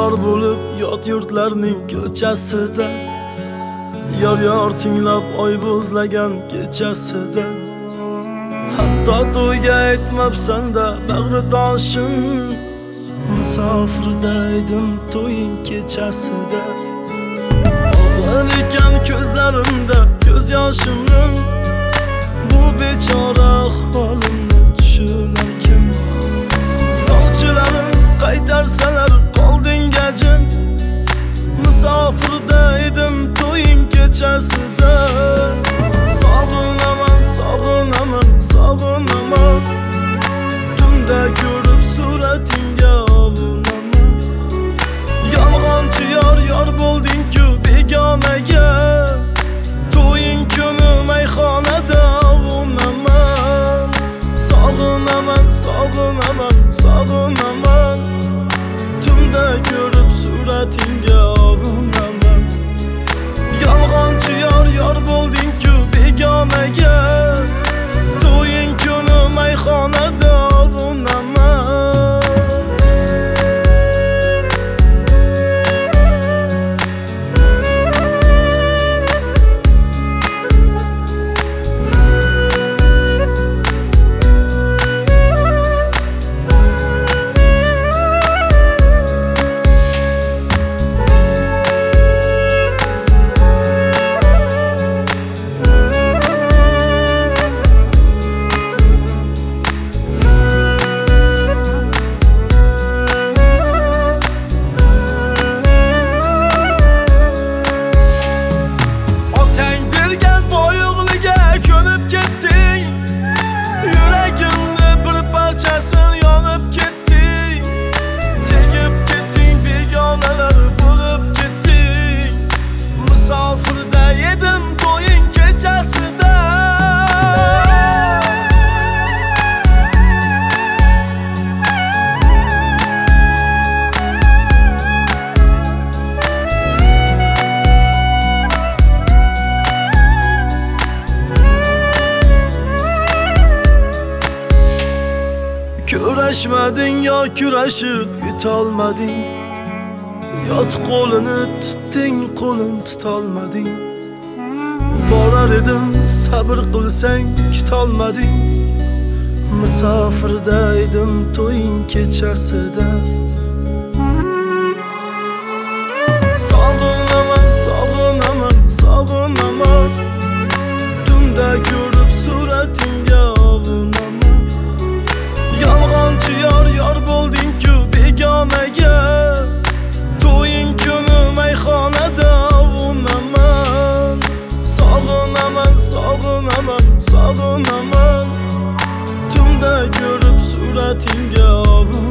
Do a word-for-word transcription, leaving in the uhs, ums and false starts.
yor bo'lib yot yurtlarning ko'chasida, yor yor tinglab oy bo'zlagan kechasida, hatto to'yga aytmabsan-da bag'ridoshim, musofirda edim to'ying kechasida. Og'lar ekan ko'zlarimda ko'z yoshimning, bu bechora holimni tushunar kim? Sovchilarim qaytarsalar qolding gajin, musofirda edim to'ying kechasida. Sog'inaman, sog'inaman, sog'inaman, tunda ko'rib suratingga ovunaman. Yolg'onchi yor yor bo'lding-ku begonaga, to'ying kuni mayxonada ovunaman. Sog'inaman, sog'inaman, sog'inaman, tunda ko'rib suratingga ovunaman. Yolg'onchi yor yor bo'lding-ku begonaga, to'ying kuni mayxonada ovunaman. Kurashmading yo kurashib yutolmading, yot qo'lini tutding qo'lim tutolmading. Borar edim sabr qilsang kutolmading, musofirda edim to'ying kechasida. Sog'inaman, sog'inaman, sog'inaman, tunda ko'rib suratingga ovunaman. Yolg'onchi yor yor bo'lding-ku begonaga, to'ying kuni mayxonada ovunaman. Sog'inaman, sog'inaman, sog'inaman, tunda ko'rib suratingga ovunaman.